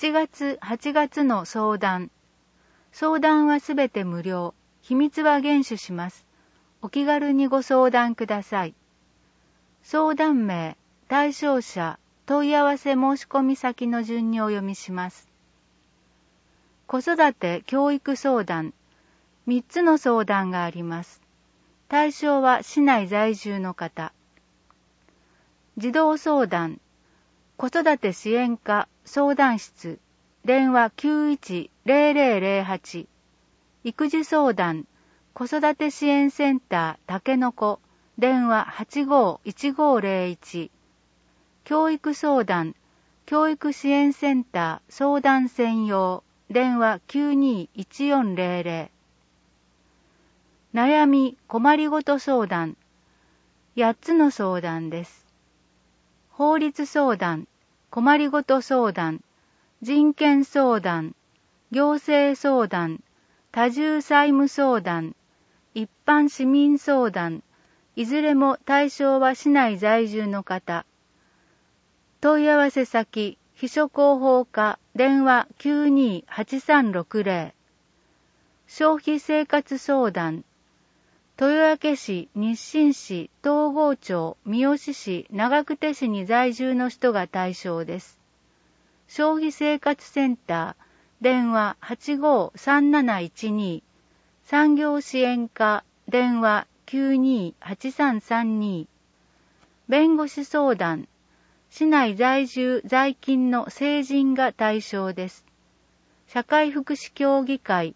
7月、8月の相談。相談はすべて無料。秘密は厳守します。お気軽にご相談ください。相談名、対象者、問い合わせ申し込み先の順にお読みします。子育て教育相談。3つの相談があります。対象は市内在住の方。児童相談。子育て支援課相談室。電話 91-0008。育児相談。子育て支援センターたけのこ。電話 85-1501。教育相談。教育支援センター相談専用。電話 92-1400。悩み、困りごと相談。8つの相談です。法律相談、困りごと相談、人権相談、行政相談、多重債務相談、一般市民相談、いずれも対象は市内在住の方。問い合わせ先、秘書広報課、電話 92-8360。消費生活相談。豊明市、日清市、東郷町、三好市、長久手市に在住の人が対象です。消費生活センター、電話 85-3712。産業支援課、電話 92-8332。弁護士相談。市内在住在勤の成人が対象です。社会福祉協議会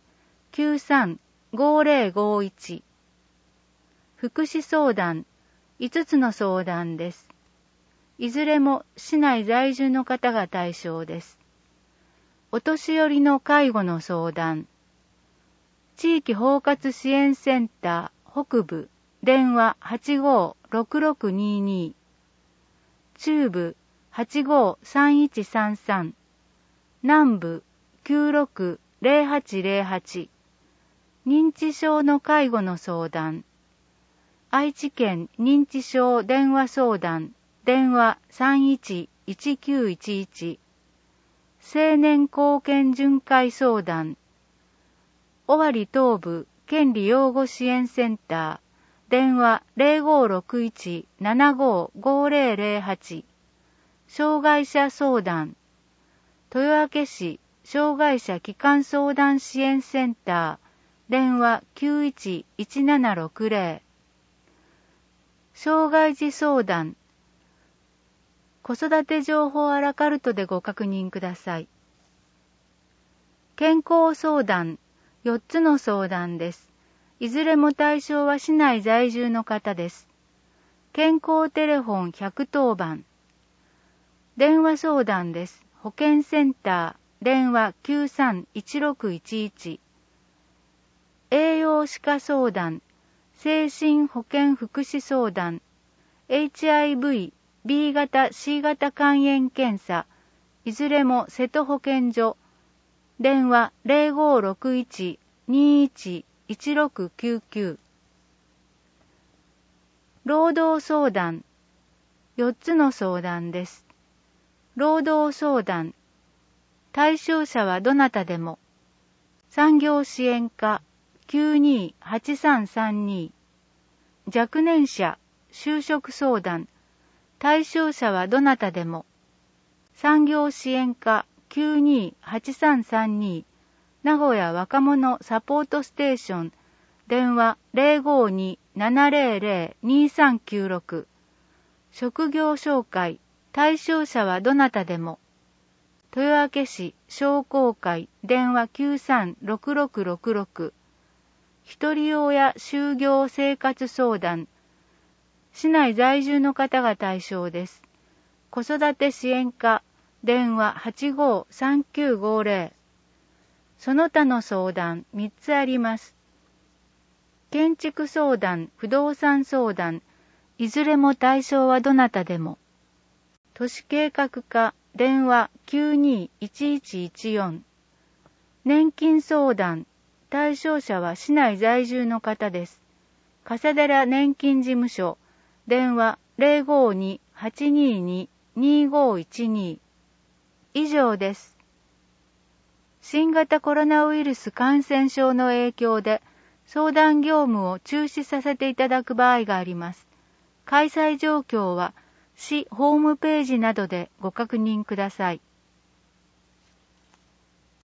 93-5051。福祉相談。5つの相談です。いずれも市内在住の方が対象です。お年寄りの介護の相談。地域包括支援センター北部、電話 85-6622。中部 85-3133。南部 96-0808。認知症の介護の相談。愛知県認知症電話相談。電話 31-1911。青年貢献巡回相談。尾張東部権利擁護支援センター。電話 0561-755008。障害者相談。豊明市障害者基幹相談支援センター。電話 91-1760。障害児相談。子育て情報アラカルトでご確認ください。健康相談。4つの相談です。いずれも対象は市内在住の方です。健康テレフォン110番。電話相談です。保健センター。電話 93-1611。栄養士科相談。精神保健福祉相談。HIV、B 型、C 型肝炎検査。いずれも瀬戸保健所。電話 0561-21-1699。労働相談。4つの相談です。労働相談。対象者はどなたでも。産業支援課 92-8332。若年者就職相談。対象者はどなたでも。産業支援課 92-8332。名古屋若者サポートステーション。電話 052-700-2396。職業紹介。対象者はどなたでも。豊明市商工会。電話 93-6666。一人親就業生活相談。市内在住の方が対象です。子育て支援課。電話 85-3950。その他の相談3つあります。建築相談、不動産相談。いずれも対象はどなたでも。都市計画課。電話 92-1114。年金相談。対象者は市内在住の方です。笠寺年金事務所。電話 052-822-2512。以上です。 新型コロナウイルス感染症の影響で相談業務を中止させていただく場合があります。開催状況は市ホームページなどでご確認ください。